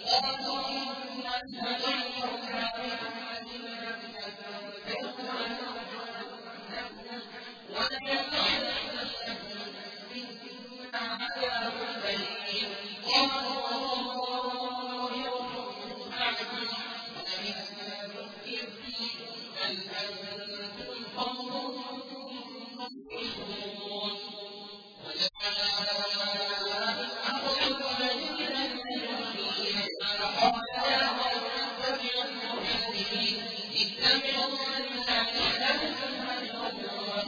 قالوا إنا لمغرمون عذاب أليم قالوا الله يرحم بعدي ولئن ذكرتم بل أنتم قوم مسرفون وجاء أخرج الذين كفروا قال يا قوم اتبعوا المرسلين اتبعوا من لا يعلمكم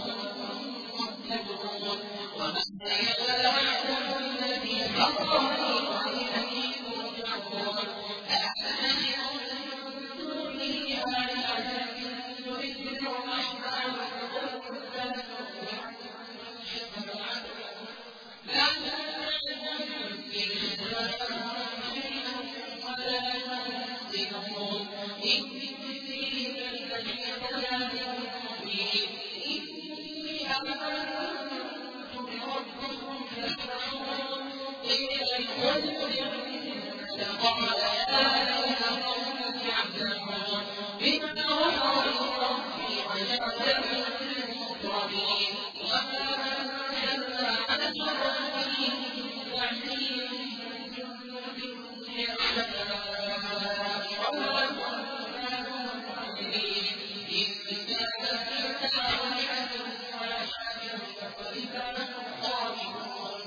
ومن يتبعكم الذي حرمني وإليه ترجعون أأتخذ من دونه آلهة يردني الرحمن وضلا لا تنفذ شيئا ولا ينزلون إني للذين ضلال مبين إني آمنت بربكم فاسمعون قيل ادخلوا الجنة قال يا ليت قومي يعلمون بما غفر ربي وجعلني من المكرمين وما أنزلنا على المكرمين من بعده من جند يعلمون وما كنا منذرين إن كانت إلا صيحة واحدة فإذا هم خامدون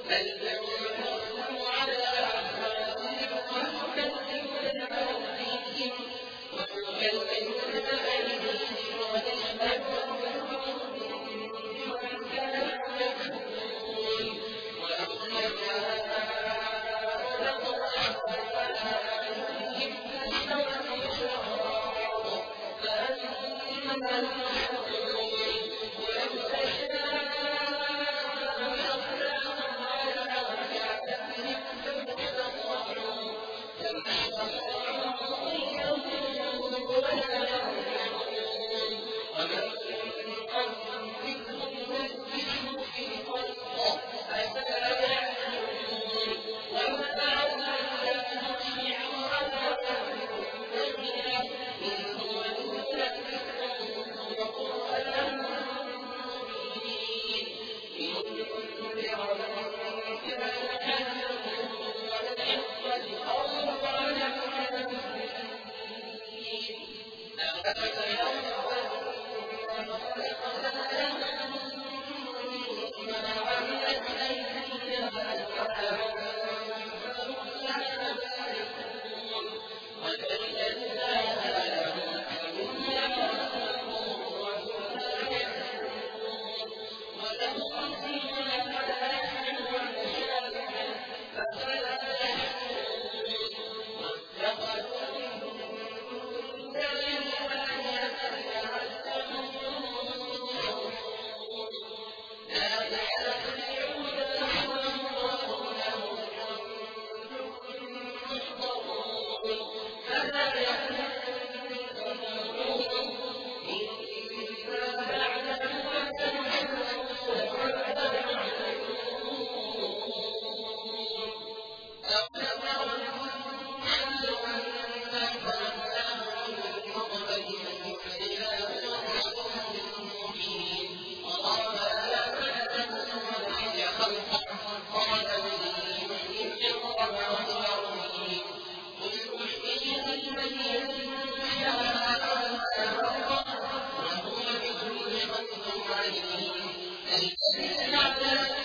بل ينقلب على أعقابهم ويكذبون بأيديهم ويشهدون بما كانوا يكذبون وأولئك على أعينهم تسعى الإشراق فأنهم يشهدون ولو تشاء أخذناهم على أعينهم فما استطاعوا مضيا ولا يرجعون ومن قبلهم نزله في الخلق أفلا يعلمون وما أرسلناه شيعا على أهل إن هو إلا ذكر وقرآن مبين لينذر من كان حيا ويحق القول على الكافرين أفلا يرون أنما خلقنا لهم مما عملت أيدينا أنعاما فهم لها مالكون وزينا لهم فمنها رزقهم ومنها يأكلون ولهم فيها منافع ومشارب أفلا يشكرون واتخذوا من دون الله آلهة لعلهم لا يستطيعون نصرهم وهم لهم جند محضرون فلا يحزنهم إنا نعلم ما يحزنون وما يعلمون أولم يروا أنا خلقناهم من نطفة فإذا هو خصم مبين وضرب لنا مثلا خلقا قال من يحيي العظام وهي رميم قل أحيي من ينشأها وهو بكل خلق عليم الذي جعل